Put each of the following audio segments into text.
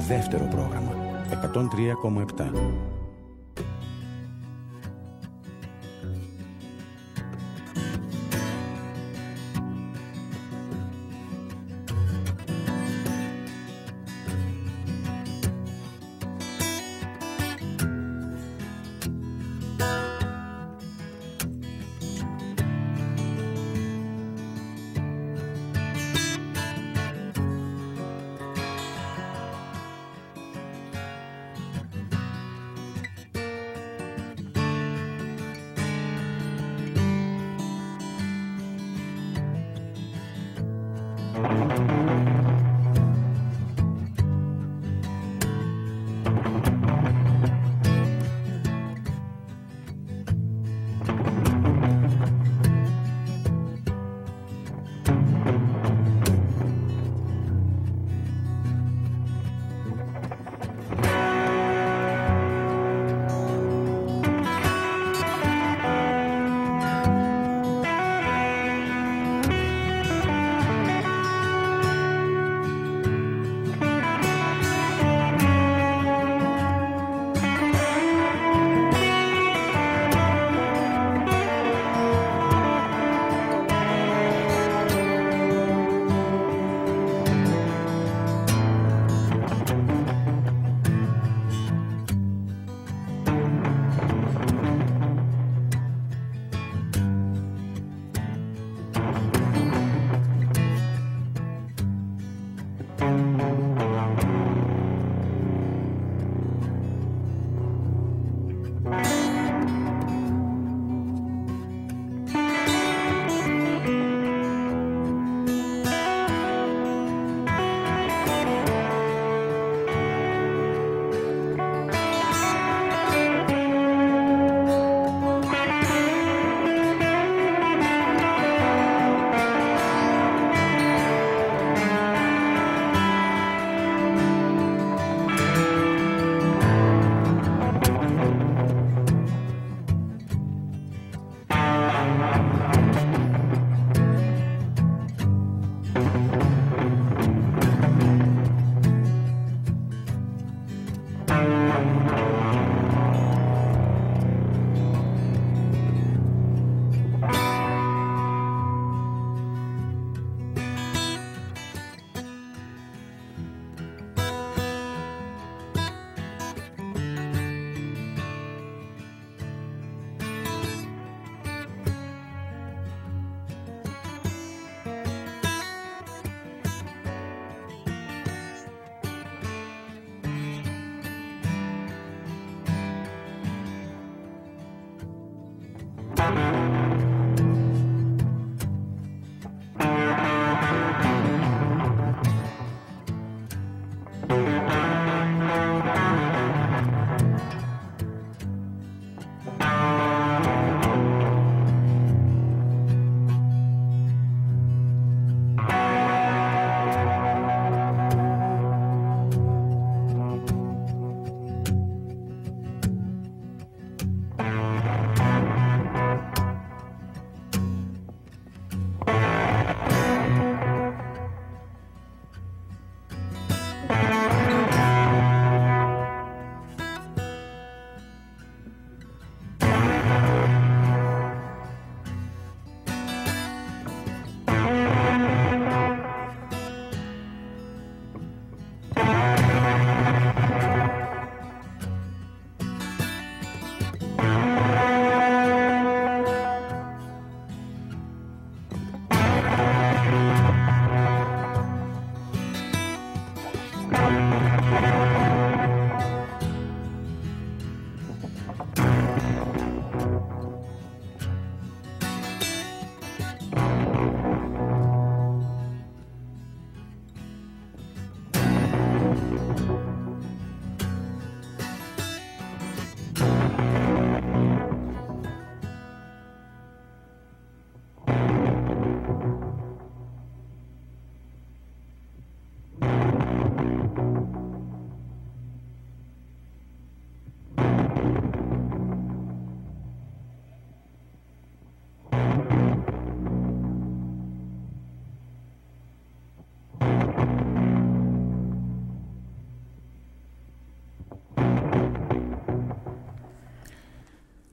δεύτερο πρόγραμμα 103,7.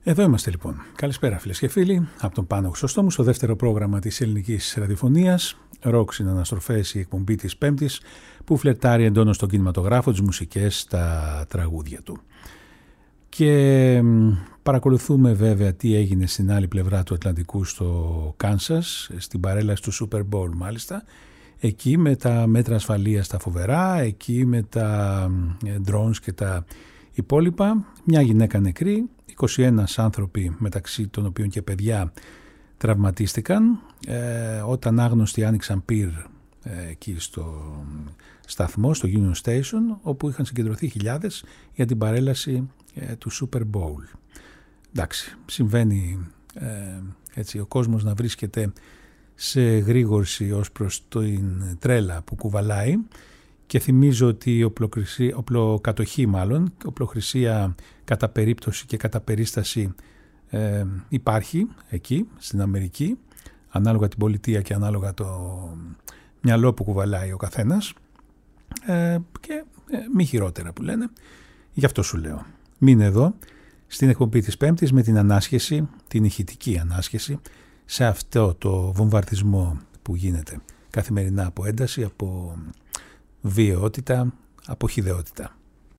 Εδώ είμαστε λοιπόν. Καλησπέρα φίλες και φίλοι. Από τον Πάνο Χρυσόστομου στο δεύτερο πρόγραμμα της ελληνικής ραδιοφωνίας. Ροκ συναναστροφές, η εκπομπή της Πέμπτης που φλερτάρει εντόνως στον κινηματογράφο, τις μουσικές, τα τραγούδια του. Και παρακολουθούμε βέβαια τι έγινε στην άλλη πλευρά του Ατλαντικού στο Κάνσας, στην παρέλαση του Super Bowl μάλιστα. Εκεί με τα μέτρα ασφαλείας τα φοβερά, εκεί με τα drones και τα υπόλοιπα. Μια γυναίκα νεκρή, 21 άνθρωποι μεταξύ των οποίων και παιδιά τραυματίστηκαν όταν άγνωστοι άνοιξαν πυρ εκεί στο σταθμό, στο Union Station, όπου είχαν συγκεντρωθεί χιλιάδες για την παρέλαση του Super Bowl. Εντάξει, συμβαίνει έτσι ο κόσμος να βρίσκεται σε γρήγορση ως προς την τρέλα που κουβαλάει, και θυμίζω ότι η οπλοχρησία κατά περίπτωση και κατά περίσταση υπάρχει εκεί στην Αμερική, ανάλογα την πολιτεία και ανάλογα το μυαλό που κουβαλάει ο καθένας, και μη χειρότερα που λένε. Γι' αυτό σου λέω, μείνε εδώ στην εκπομπή της Πέμπτης με την ανάσχεση, την ηχητική ανάσχεση σε αυτό το βομβαρδισμό που γίνεται καθημερινά από ένταση, από βιαιότητα, από χυδαιότητα.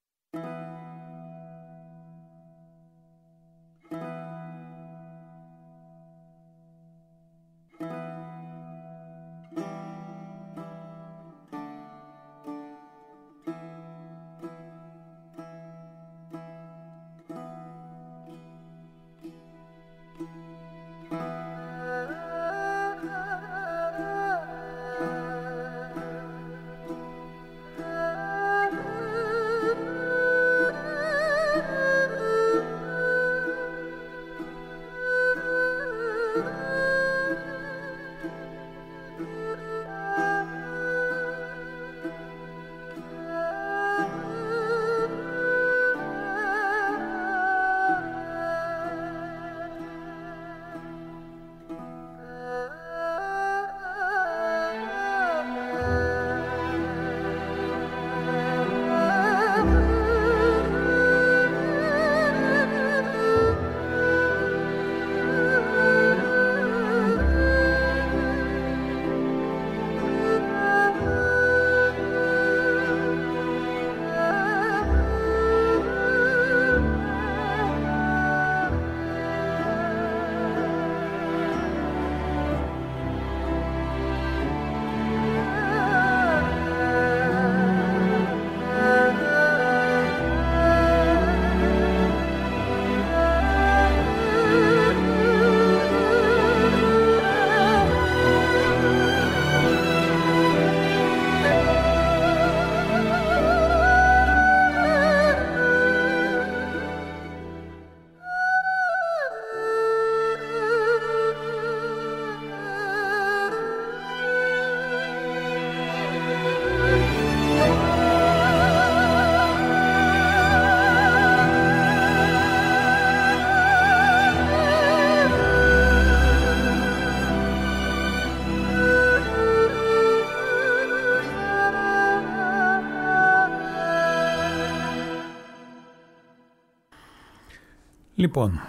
Λοιπόν,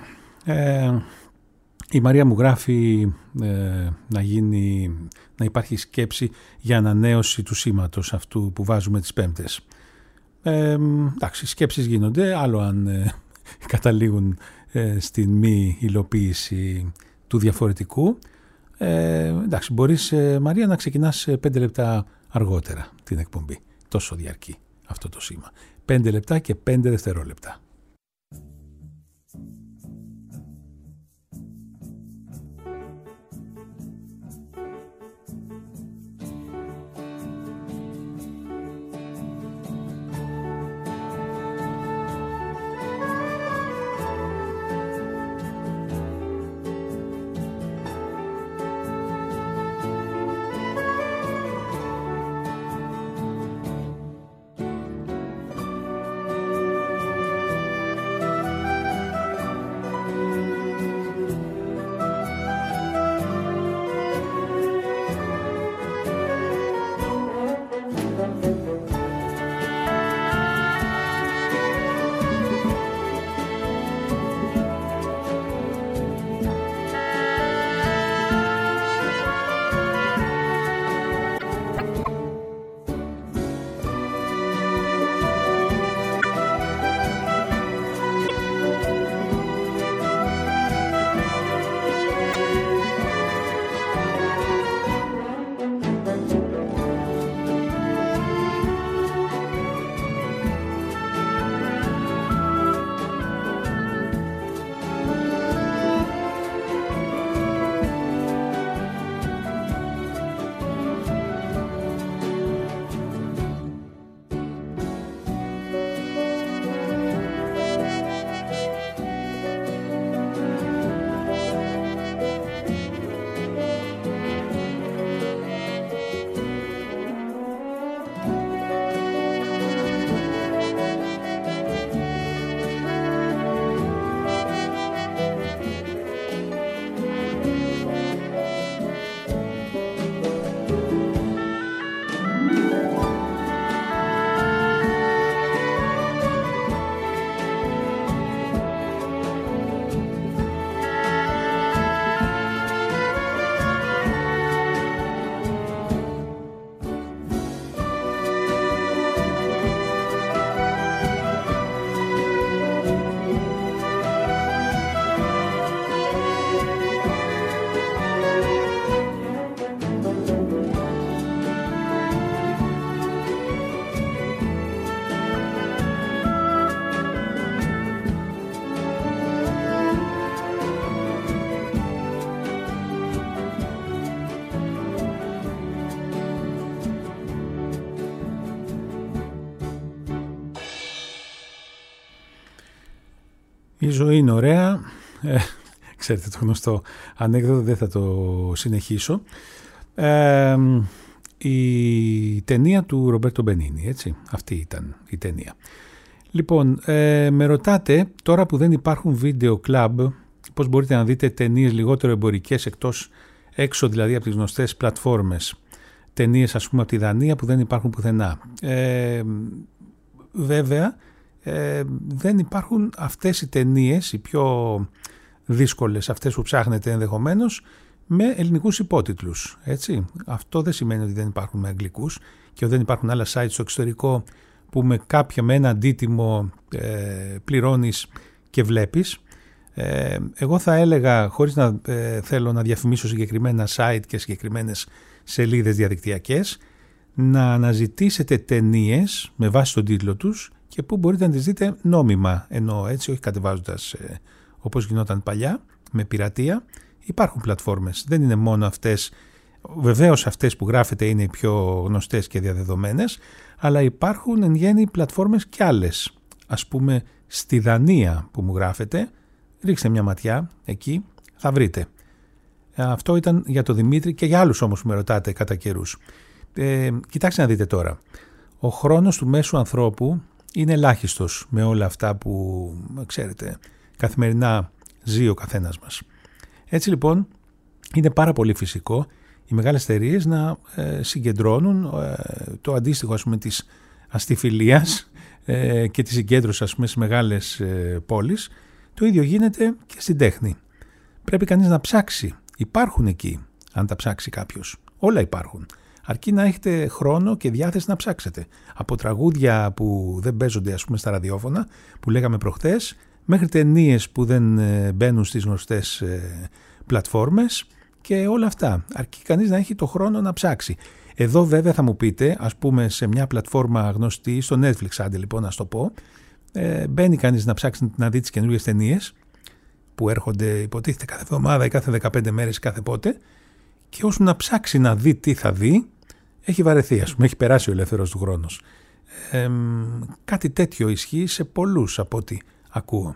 η Μαρία μου γράφει να υπάρχει σκέψη για ανανέωση του σήματος αυτού που βάζουμε τις Πέμπτες. Εντάξει, σκέψεις γίνονται, άλλο αν καταλήγουν στην μη υλοποίηση του διαφορετικού. Εντάξει, μπορείς Μαρία να ξεκινάς 5 λεπτά αργότερα την εκπομπή. Τόσο διαρκεί αυτό το σήμα. 5 λεπτά και 5 δευτερόλεπτα. Η ζωή είναι ωραία. Ξέρετε το γνωστό ανέκδοτο, δεν θα το συνεχίσω. Η ταινία του Ρομπέρτο Μπενίνι, έτσι. Αυτή ήταν η ταινία. Λοιπόν, με ρωτάτε τώρα που δεν υπάρχουν βίντεο κλαμπ, πώς μπορείτε να δείτε ταινίες λιγότερο εμπορικές έξω δηλαδή από τις γνωστές πλατφόρμες. Ταινίες ας πούμε από τη Δανία που δεν υπάρχουν πουθενά. Βέβαια δεν υπάρχουν αυτές οι ταινίες, οι πιο δύσκολες, αυτές που ψάχνετε ενδεχομένως, με ελληνικούς υπότιτλους. Έτσι. Αυτό δεν σημαίνει ότι δεν υπάρχουν με αγγλικούς και ότι δεν υπάρχουν άλλα site στο εξωτερικό που με ένα αντίτιμο πληρώνεις και βλέπεις. Εγώ θα έλεγα, χωρίς να θέλω να διαφημίσω συγκεκριμένα site και συγκεκριμένες σελίδες διαδικτυακές, να αναζητήσετε ταινίες με βάση τον τίτλο τους και που μπορείτε να τις δείτε νόμιμα, εννοώ έτσι, όχι κατεβάζοντας όπως γινόταν παλιά με πειρατεία. Υπάρχουν πλατφόρμες, δεν είναι μόνο αυτές, βεβαίως αυτές που γράφετε είναι οι πιο γνωστές και διαδεδομένες, αλλά υπάρχουν εν γέννη πλατφόρμες και άλλες. Ας πούμε στη Δανία που μου γράφετε, ρίξτε μια ματιά εκεί, θα βρείτε. Αυτό ήταν για το Δημήτρη και για άλλους όμως που με ρωτάτε κατά καιρούς. Κοιτάξτε να δείτε τώρα. Ο χρόνος του μέσου ανθρώπου είναι ελάχιστος με όλα αυτά που, ξέρετε, καθημερινά ζει ο καθένας μας. Έτσι λοιπόν είναι πάρα πολύ φυσικό οι μεγάλες εταιρείες να συγκεντρώνουν το αντίστοιχο ας πούμε της αστιφιλίας και της συγκέντρωσης ας πούμε στις μεγάλες πόλεις. Το ίδιο γίνεται και στην τέχνη. Πρέπει κανείς να ψάξει. Υπάρχουν εκεί, αν τα ψάξει κάποιος. Όλα υπάρχουν. Αρκεί να έχετε χρόνο και διάθεση να ψάξετε. Από τραγούδια που δεν παίζονται ας πούμε στα ραδιόφωνα, που λέγαμε προχθές, μέχρι ταινίες που δεν μπαίνουν στις γνωστές πλατφόρμες και όλα αυτά. Αρκεί κανείς να έχει το χρόνο να ψάξει. Εδώ βέβαια θα μου πείτε, ας πούμε σε μια πλατφόρμα γνωστή, στο Netflix άντε λοιπόν να το πω, μπαίνει κανείς να ψάξει να δει τις καινούργιες ταινίες που έρχονται υποτίθεται κάθε εβδομάδα ή κάθε 15 μέρες ή κάθε πότε, και όσο να ψάξει να δει τι θα δει, έχει βαρεθεί, ας πούμε, έχει περάσει ο ελεύθερος του χρόνος. Κάτι τέτοιο ισχύει σε πολλούς από ό,τι ακούω.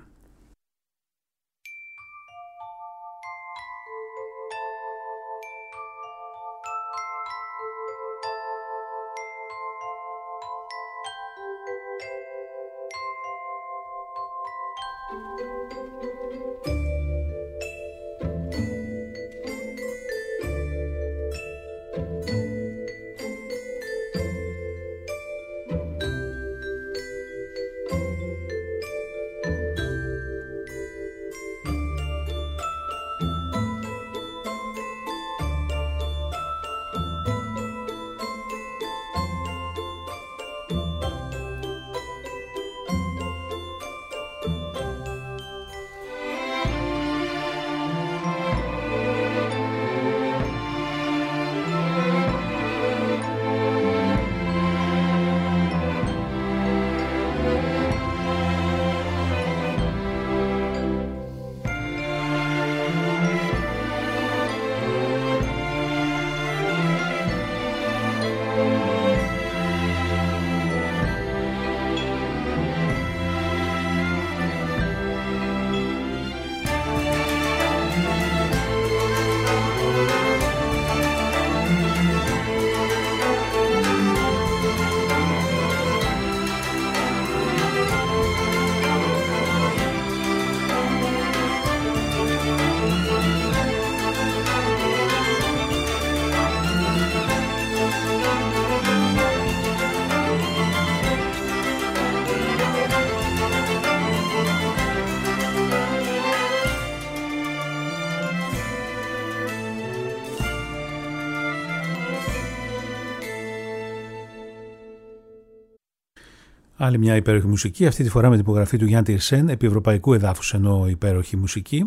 Άλλη μια υπέροχη μουσική, αυτή τη φορά με την υπογραφή του Γιάννη Τιρσέν, επί ευρωπαϊκού εδάφους εννοώ υπέροχη μουσική.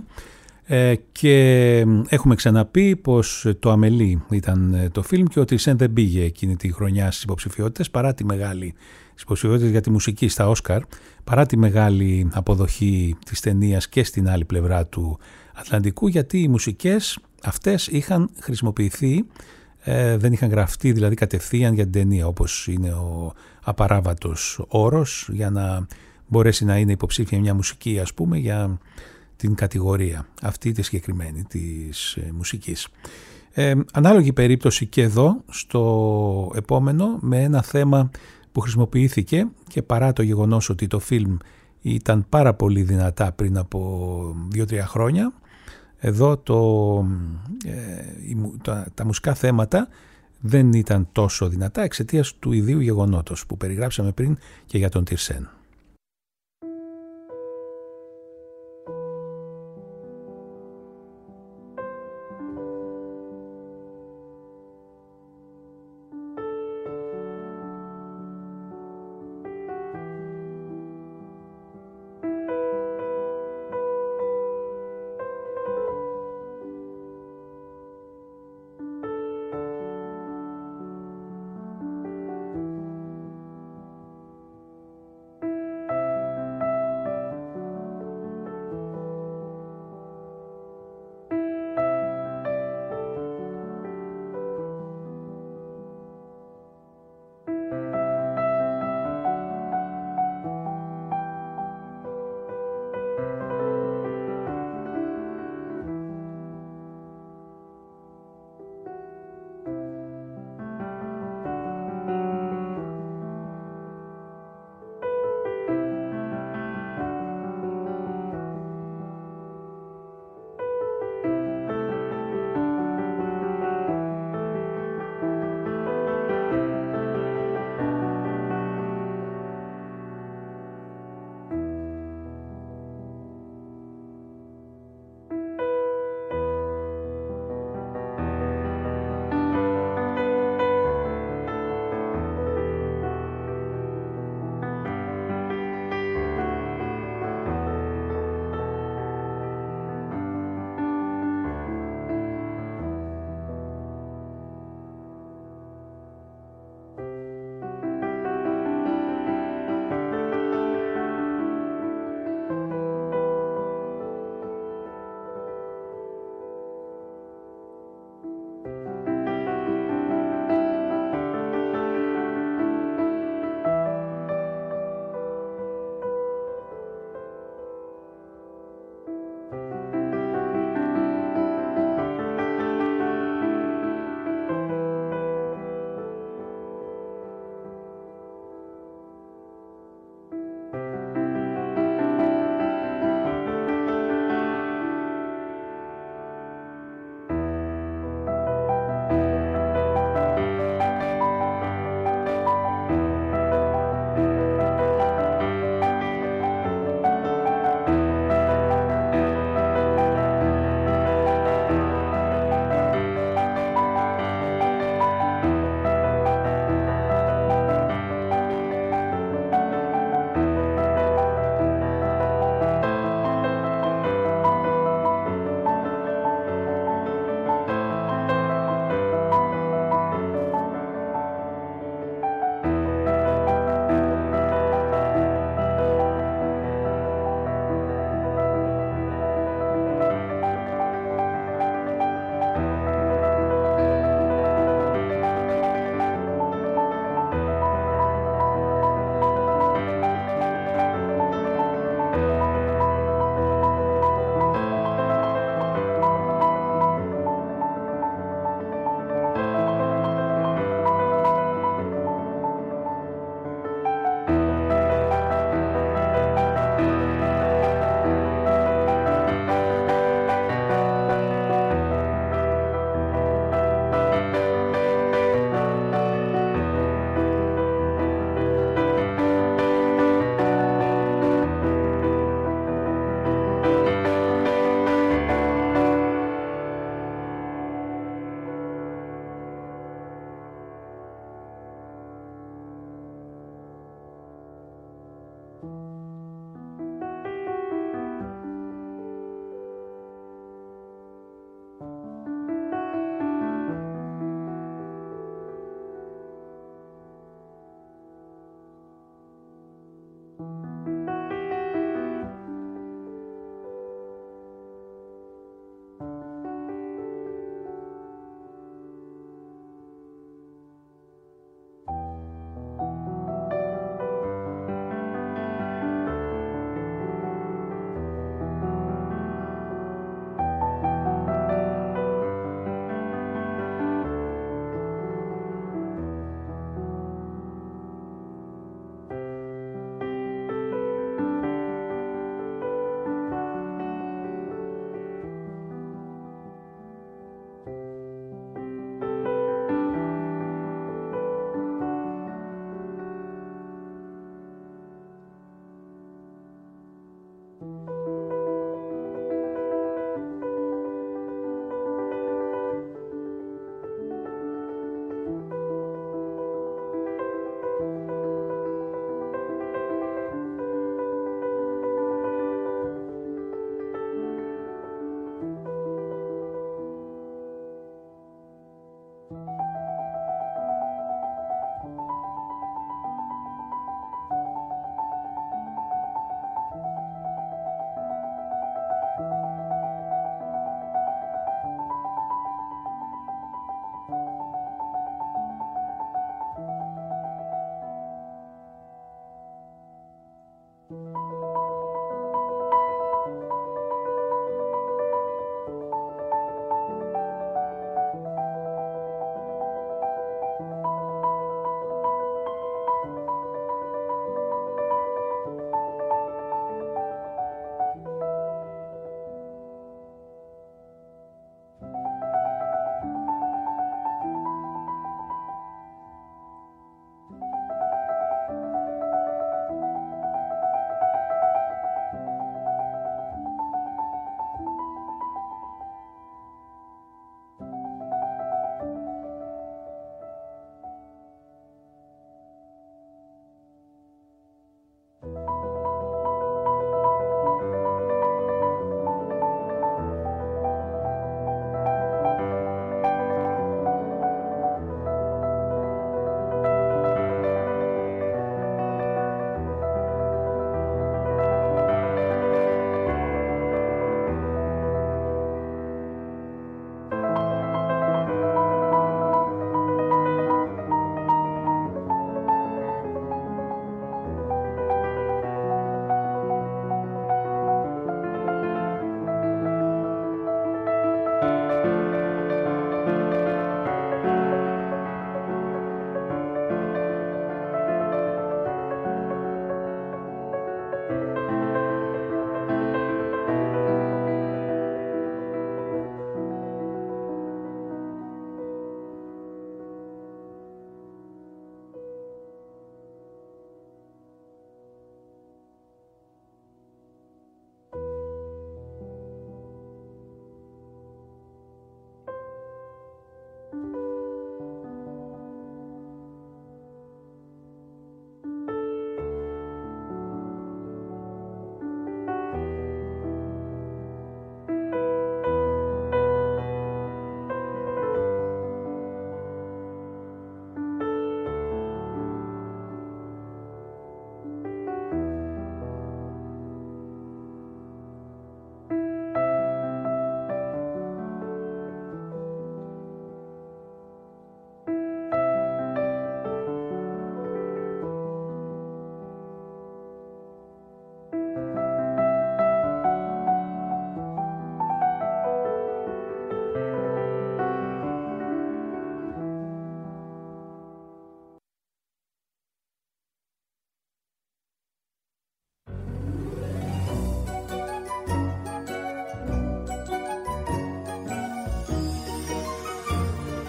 Και έχουμε ξαναπεί πως το Αμελή ήταν το φιλμ και ο Τιρσέν δεν πήγε εκείνη τη χρονιά στις υποψηφιότητες, παρά τη μεγάλη υποψηφιότητες για τη μουσική στα Όσκαρ, παρά τη μεγάλη αποδοχή της ταινίας και στην άλλη πλευρά του Ατλαντικού, γιατί οι μουσικές αυτές είχαν χρησιμοποιηθεί, δεν είχαν γραφτεί δηλαδή κατευθείαν για την ταινία, όπως είναι ο απαράβατος όρος, για να μπορέσει να είναι υποψήφια μια μουσική, ας πούμε, για την κατηγορία αυτή τη συγκεκριμένη της μουσικής. Ανάλογη περίπτωση και εδώ στο επόμενο, με ένα θέμα που χρησιμοποιήθηκε και παρά το γεγονός ότι το φιλμ ήταν πάρα πολύ δυνατά πριν από 2-3 χρόνια, εδώ τα μουσικά θέματα δεν ήταν τόσο δυνατά εξαιτίας του ιδίου γεγονότος που περιγράψαμε πριν και για τον Τιρσέν.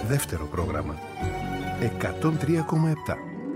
δεύτερο πρόγραμμα. 103,7.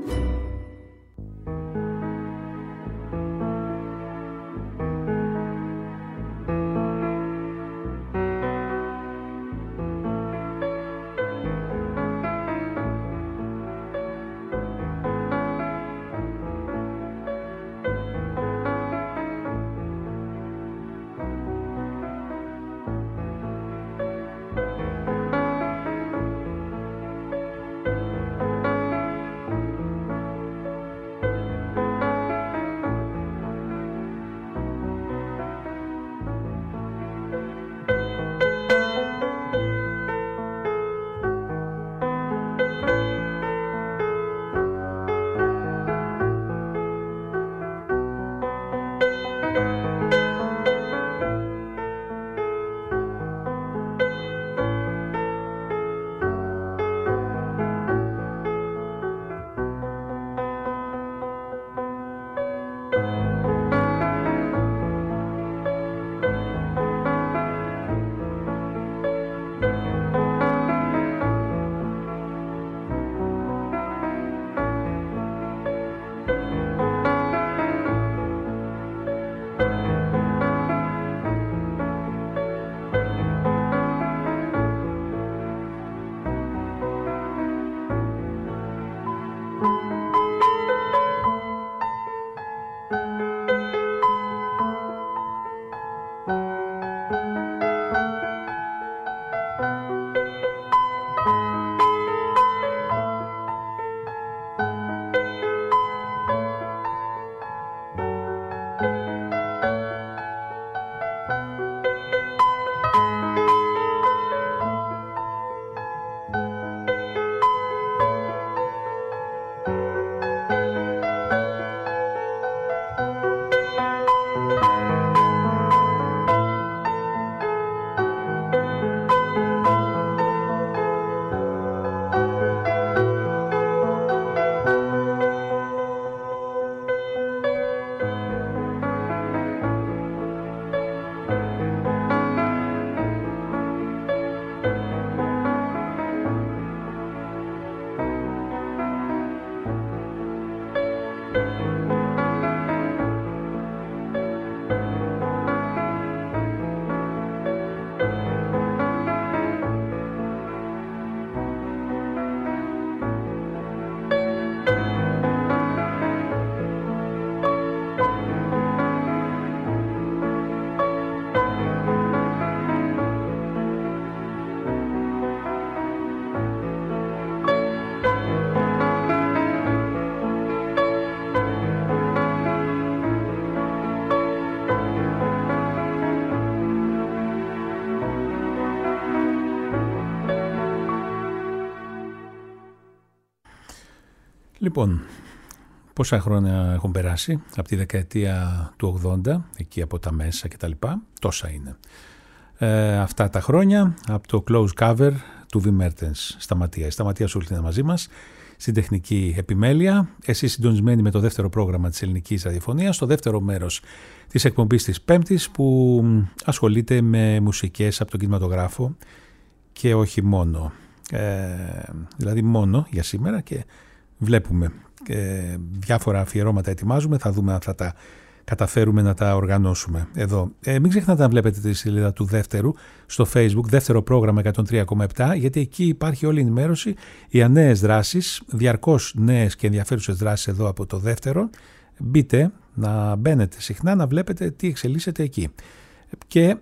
Λοιπόν, πόσα χρόνια έχουν περάσει από τη δεκαετία του 80, εκεί από τα μέσα και τα λοιπά, τόσα είναι. Αυτά τα χρόνια από το close cover του Βιμ Μέρτενς, Σταματία. Η Σταματία Σούλτ είναι μαζί μας στην τεχνική επιμέλεια. Εσείς συντονισμένοι με το δεύτερο πρόγραμμα της ελληνικής ραδιοφωνίας, στο δεύτερο μέρος της εκπομπής της Πέμπτης, που ασχολείται με μουσικές από τον κινηματογράφο και όχι μόνο. Δηλαδή μόνο για σήμερα, και βλέπουμε διάφορα αφιερώματα ετοιμάζουμε, θα δούμε αν θα τα καταφέρουμε να τα οργανώσουμε εδώ. Μην ξεχνάτε να βλέπετε τη σελίδα του δεύτερου στο Facebook, δεύτερο πρόγραμμα 103,7, γιατί εκεί υπάρχει όλη η ενημέρωση για νέες δράσεις, διαρκώς νέες και ενδιαφέρουσες δράσεις εδώ από το δεύτερο. Μπείτε, να μπαίνετε συχνά, να βλέπετε τι εξελίσσεται εκεί. Και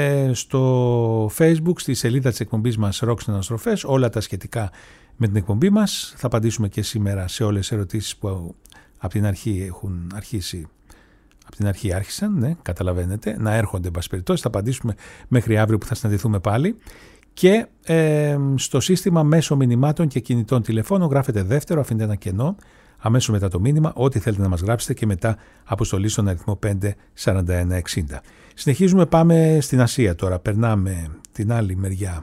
στο Facebook, στη σελίδα της εκπομπής μας Ρόξ Αναστροφές, όλα τα σχετικά με την εκπομπή μας. Θα απαντήσουμε και σήμερα σε όλες τις ερωτήσεις που από την αρχή έχουν αρχίσει. Από την αρχή άρχισαν, ναι, καταλαβαίνετε, να έρχονται εν πάση περιπτώσει. Θα απαντήσουμε μέχρι αύριο που θα συναντηθούμε πάλι. Και στο σύστημα μέσω μηνυμάτων και κινητών τηλεφώνων γράφετε δεύτερο, αφήνετε ένα κενό αμέσως μετά το μήνυμα, ό,τι θέλετε να μας γράψετε, και μετά αποστολή στον αριθμό 54160. Συνεχίζουμε, πάμε στην Ασία τώρα, περνάμε την άλλη μεριά.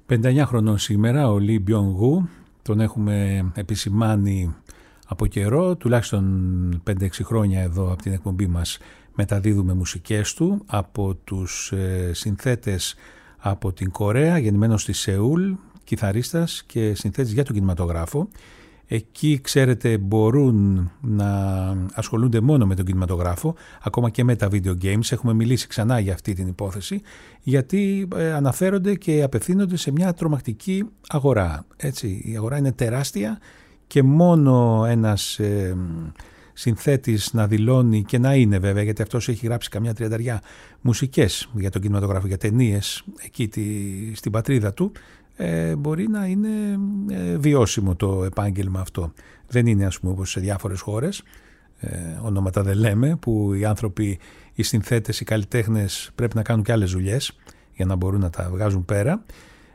59 χρονών σήμερα ο Λι Μπιον-γου, τον έχουμε επισημάνει από καιρό, τουλάχιστον 5-6 χρόνια εδώ από την εκπομπή μας μεταδίδουμε μουσικές του από τους συνθέτες από την Κορέα, γεννημένος στη Σεούλ, κιθαρίστας και συνθέτης για τον κινηματογράφο. Εκεί, ξέρετε, μπορούν να ασχολούνται μόνο με τον κινηματογράφο, ακόμα και με τα video games. Έχουμε μιλήσει ξανά για αυτή την υπόθεση, γιατί αναφέρονται και απευθύνονται σε μια τρομακτική αγορά. Έτσι, η αγορά είναι τεράστια και μόνο ένας συνθέτης να δηλώνει, και να είναι βέβαια, γιατί αυτός έχει γράψει καμιά 30 μουσικές για τον κινηματογράφο, για ταινίες εκεί στην πατρίδα του, μπορεί να είναι βιώσιμο το επάγγελμα αυτό. Δεν είναι, ας πούμε, όπως σε διάφορες χώρες, ονόματα δεν λέμε, που οι άνθρωποι, οι συνθέτες, οι καλλιτέχνες πρέπει να κάνουν και άλλες δουλειές για να μπορούν να τα βγάζουν πέρα.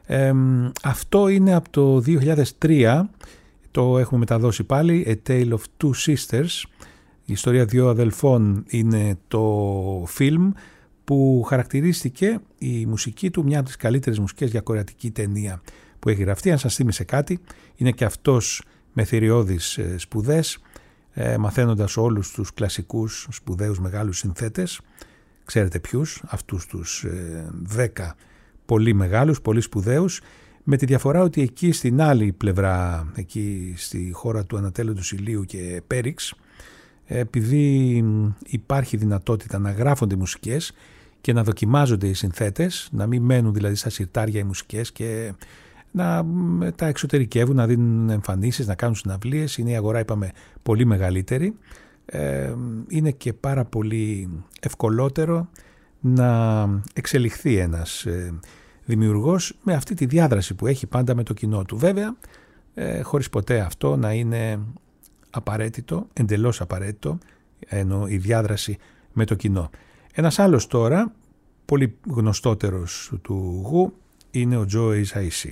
Αυτό είναι από το 2003, το έχουμε μεταδώσει πάλι, A Tale of Two Sisters, η ιστορία δύο αδελφών είναι το φιλμ που χαρακτηρίστηκε η μουσική του μια από τις καλύτερες μουσικές για κορεατική ταινία που έχει γραφτεί. Αν σας θύμισε κάτι, είναι και αυτός με θηριώδεις σπουδές, μαθαίνοντας όλους τους κλασικούς σπουδαίους μεγάλους συνθέτες. Ξέρετε ποιους, αυτούς τους 10 πολύ μεγάλους, πολύ σπουδαίους, με τη διαφορά ότι εκεί στην άλλη πλευρά, εκεί στη χώρα του ανατέλλοντος ηλίου και Πέριξ, επειδή υπάρχει δυνατότητα να γράφονται μουσικές και να δοκιμάζονται οι συνθέτες, να μην μένουν δηλαδή στα συρτάρια οι μουσικές και να τα εξωτερικεύουν, να δίνουν εμφανίσεις, να κάνουν συναυλίες. Είναι η αγορά, είπαμε, πολύ μεγαλύτερη. Είναι και πάρα πολύ ευκολότερο να εξελιχθεί ένας δημιουργός με αυτή τη διάδραση που έχει πάντα με το κοινό του. Βέβαια, χωρίς ποτέ αυτό να είναι απαραίτητο, εντελώς απαραίτητο, ενώ η διάδραση με το κοινό. Ένας άλλος τώρα, πολύ γνωστότερος του Γου, είναι ο Joe Hisaishi.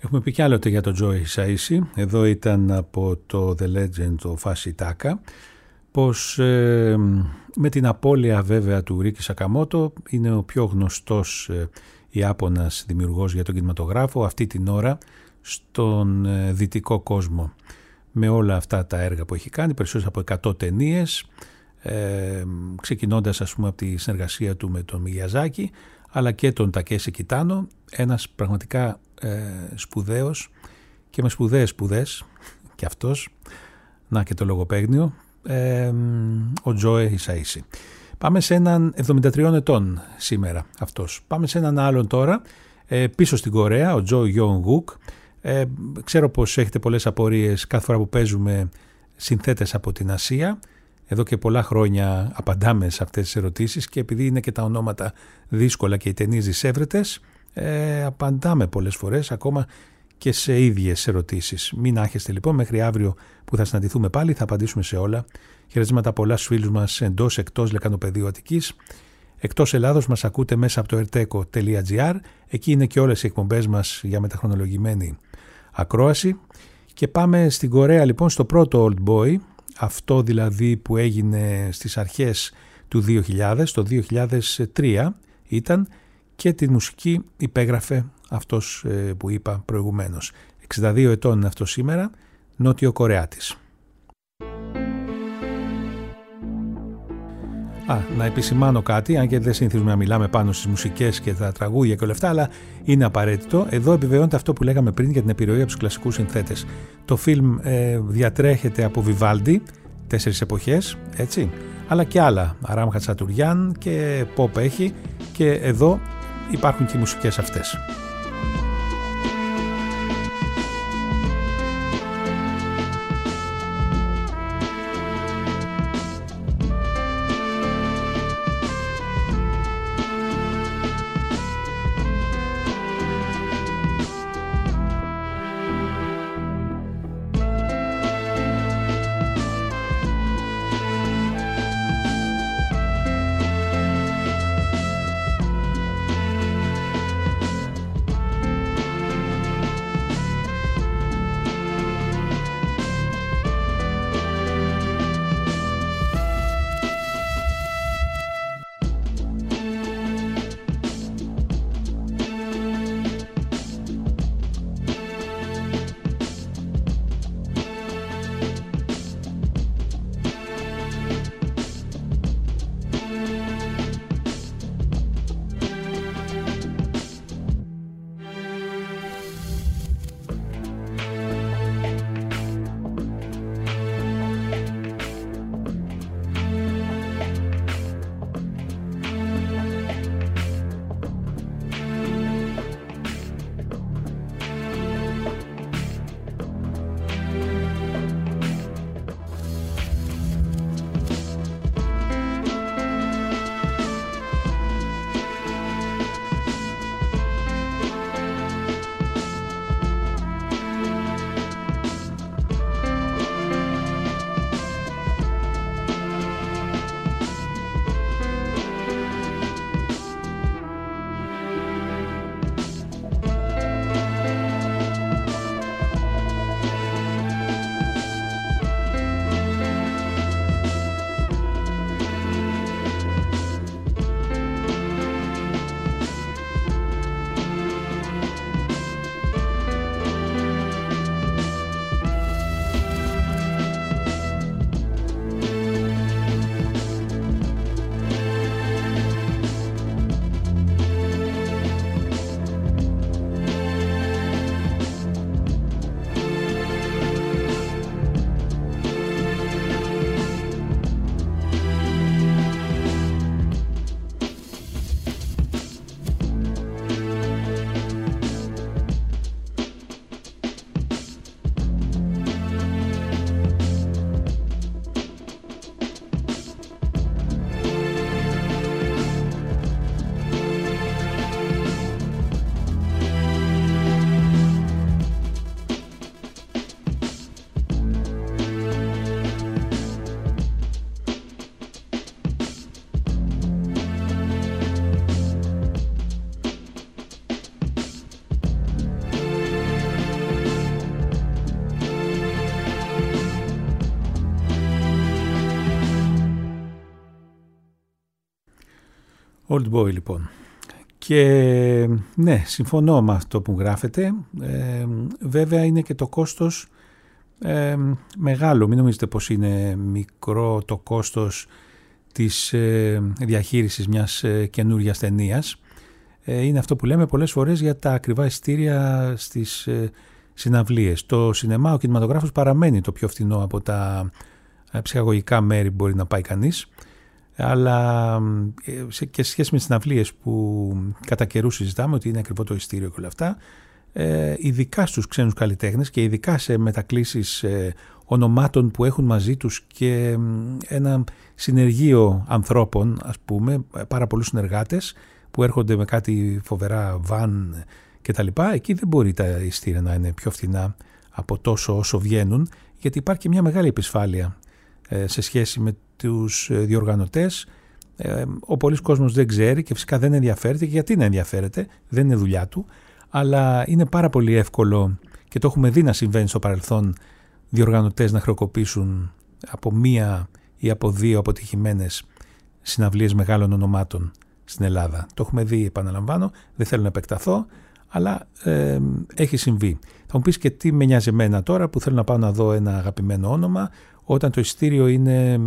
Έχουμε πει κι άλλοτε για τον Joe Hisaishi, εδώ ήταν από το The Legend of Ashitaka, πως με την απώλεια βέβαια του Ρίκι Σακαμότο είναι ο πιο γνωστός Ιάπωνας δημιουργός για τον κινηματογράφο αυτή την ώρα στον δυτικό κόσμο, με όλα αυτά τα έργα που έχει κάνει, περισσότερες από 100 ταινίες, ξεκινώντας ας πούμε από τη συνεργασία του με τον Μιγιαζάκη αλλά και τον Τακέσι Κιτάνο, ένας πραγματικά σπουδαίος και με σπουδαίες σπουδές και αυτός, να και το λογοπαίγνιο, ο Joe Hisaishi. Πάμε σε έναν 73 ετών σήμερα αυτός. Πάμε σε έναν άλλον τώρα, πίσω στην Κορέα, ο Joe Young-wook. Ξέρω πως έχετε πολλές απορίες κάθε φορά που παίζουμε συνθέτες από την Ασία. Εδώ και πολλά χρόνια απαντάμε σε αυτές τις ερωτήσεις και επειδή είναι και τα ονόματα δύσκολα και οι ταινίες δυσέβρετες, απαντάμε πολλές φορές ακόμα και σε ίδιες ερωτήσεις. Μην άχεστε λοιπόν, μέχρι αύριο που θα συναντηθούμε πάλι θα απαντήσουμε σε όλα. Χαιρετίσματα πολλά στους φίλους μας εντός εκτός Λεκανοπεδίου Αττικής. Εκτός Ελλάδος μας ακούτε μέσα από το erteco.gr. Εκεί είναι και όλες οι εκπομπές μας για μεταχρονολογημένη ακρόαση. Και πάμε στην Κορέα λοιπόν στο πρώτο Old Boy, αυτό δηλαδή που έγινε στις αρχές του 2000, το 2003 ήταν, και τη μουσική υπέγραφε αυτός που είπα προηγουμένως. 62 ετών είναι αυτό σήμερα, Νότιο Κορεάτης. Να επισημάνω κάτι, αν και δεν συνηθίζουμε να μιλάμε πάνω στις μουσικές και τα τραγούδια και όλα αυτά, αλλά είναι απαραίτητο. Εδώ επιβεβαιώνεται αυτό που λέγαμε πριν για την επιρροή από τους κλασικούς συνθέτες. Το φιλμ διατρέχεται από Βιβάλντι, 4 εποχές, έτσι, αλλά και άλλα. Αράμ Χατσατουριάν και pop έχει, και εδώ υπάρχουν και οι μουσικές αυτές. Old Boy λοιπόν. Και ναι, συμφωνώ με αυτό που γράφετε. Βέβαια είναι και το κόστος μεγάλο. Μην νομίζετε πως είναι μικρό το κόστος της διαχείρισης μιας καινούργιας ταινίας. Είναι αυτό που λέμε πολλές φορές για τα ακριβά εισιτήρια στις συναυλίες. Το σινεμά, ο κινηματογράφος παραμένει το πιο φθηνό από τα ψυχαγωγικά μέρη που μπορεί να πάει κανείς. Αλλά και σε σχέση με τις συναυλίες που κατά καιρού συζητάμε ότι είναι ακριβό το εισιτήριο και όλα αυτά, ειδικά στους ξένους καλλιτέχνες και ειδικά σε μετακλήσεις ονομάτων που έχουν μαζί τους και ένα συνεργείο ανθρώπων, ας πούμε, πάρα πολλούς συνεργάτες που έρχονται με κάτι φοβερά βαν και τα λοιπά, εκεί δεν μπορεί τα εισιτήρια να είναι πιο φθηνά από τόσο όσο βγαίνουν, γιατί υπάρχει και μια μεγάλη επισφάλεια σε σχέση με τους διοργανωτές. Ο πολλής κόσμος δεν ξέρει και φυσικά δεν ενδιαφέρεται. Και γιατί να ενδιαφέρεται, δεν είναι δουλειά του, αλλά είναι πάρα πολύ εύκολο και το έχουμε δει να συμβαίνει στο παρελθόν, διοργανωτές να χρεοκοπήσουν από μία ή από δύο αποτυχημένες συναυλίες μεγάλων ονομάτων στην Ελλάδα. Το έχουμε δει, επαναλαμβάνω, δεν θέλω να επεκταθώ, αλλά έχει συμβεί. Θα μου πεις και τι με νοιάζει εμένα τώρα που θέλω να πάω να δω ένα αγαπημένο όνομα, όταν το εισιτήριο είναι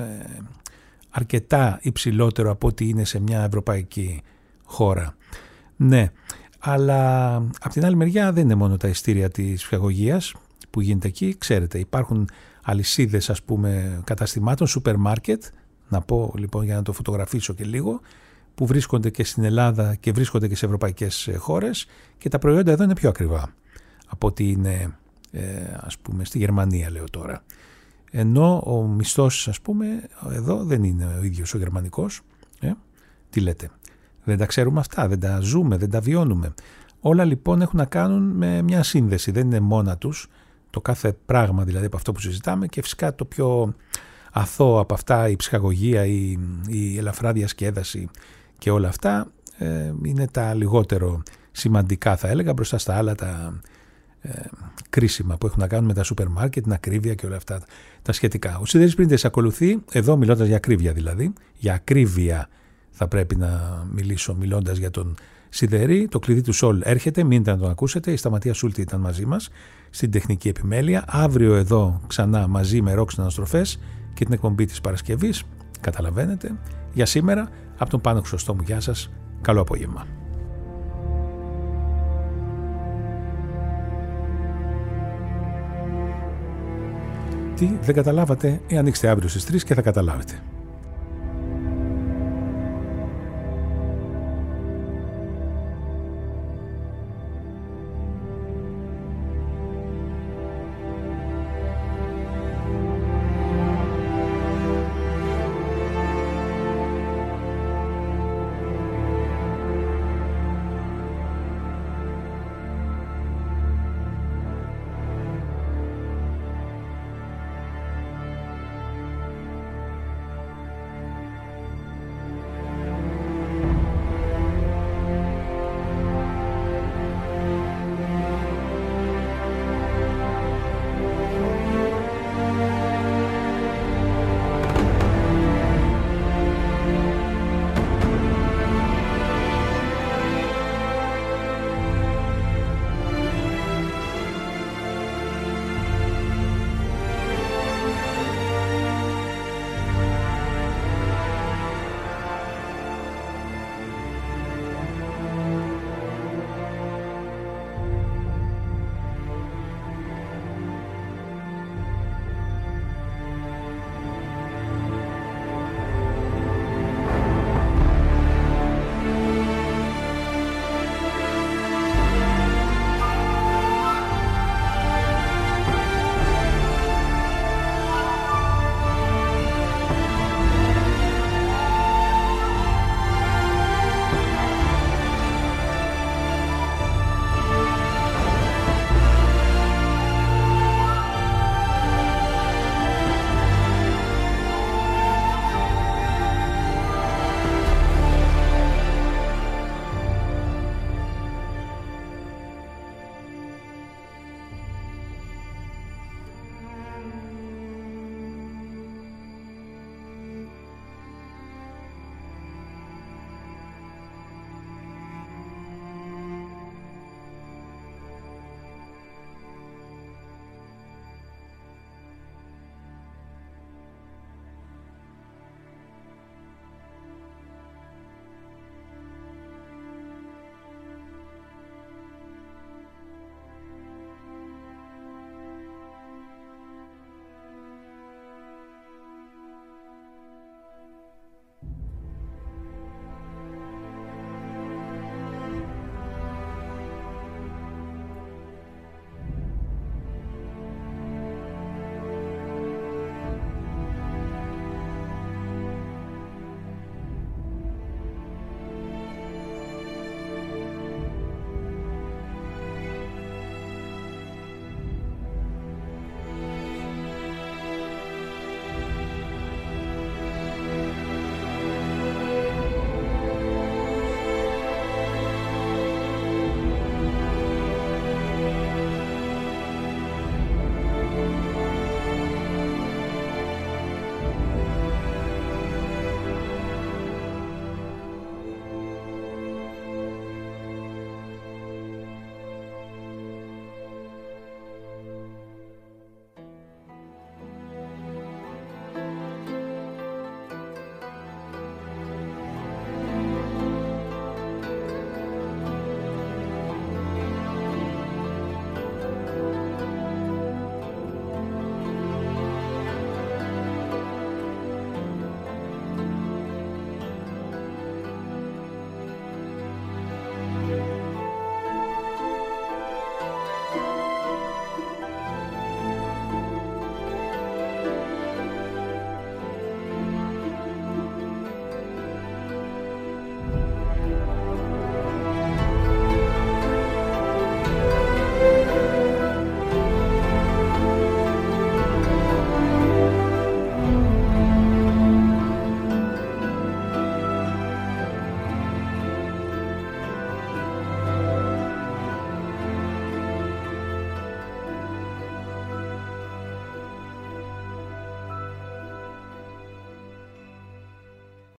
αρκετά υψηλότερο από ό,τι είναι σε μια ευρωπαϊκή χώρα. Ναι, αλλά από την άλλη μεριά δεν είναι μόνο τα εισιτήρια της ψυχαγωγίας που γίνεται εκεί. Ξέρετε, υπάρχουν αλυσίδες, ας πούμε, καταστημάτων, σούπερ μάρκετ, να πω λοιπόν για να το φωτογραφίσω και λίγο, που βρίσκονται και στην Ελλάδα και βρίσκονται και σε ευρωπαϊκές χώρες και τα προϊόντα εδώ είναι πιο ακριβά από ό,τι είναι ας πούμε στη Γερμανία, λέω τώρα. Ενώ ο μισθός, ας πούμε, εδώ δεν είναι ο ίδιος ο γερμανικός. Τι λέτε, δεν τα ξέρουμε αυτά, δεν τα ζούμε, δεν τα βιώνουμε. Όλα λοιπόν έχουν να κάνουν με μια σύνδεση, δεν είναι μόνα τους το κάθε πράγμα δηλαδή από αυτό που συζητάμε, και φυσικά το πιο αθώο από αυτά, η ψυχαγωγία, η ελαφρά διασκέδαση και όλα αυτά είναι τα λιγότερο σημαντικά, θα έλεγα, μπροστά στα άλλα τα κρίσιμα που έχουν να κάνουν με τα σούπερ μάρκετ, την ακρίβεια και όλα αυτά τα σχετικά. Ο Σιδέρης Πρίντες ακολουθεί, εδώ μιλώντας για ακρίβεια δηλαδή, για ακρίβεια θα πρέπει να μιλήσω μιλώντας για τον Σιδερή. Το κλειδί του Σολ έρχεται, μείνετε να τον ακούσετε. Η Σταματία Σούλτη ήταν μαζί μας στην τεχνική επιμέλεια. Αύριο εδώ ξανά μαζί με Ροκ Αναστροφές και την εκπομπή της Παρασκευής. Καταλαβαίνετε. Για σήμερα, από τον Πάνο Χρυσοστόμου, γεια σας. Καλό απόγευμα. Τι, δεν καταλάβατε? Ανοίξτε αύριο στις 3 και θα καταλάβετε.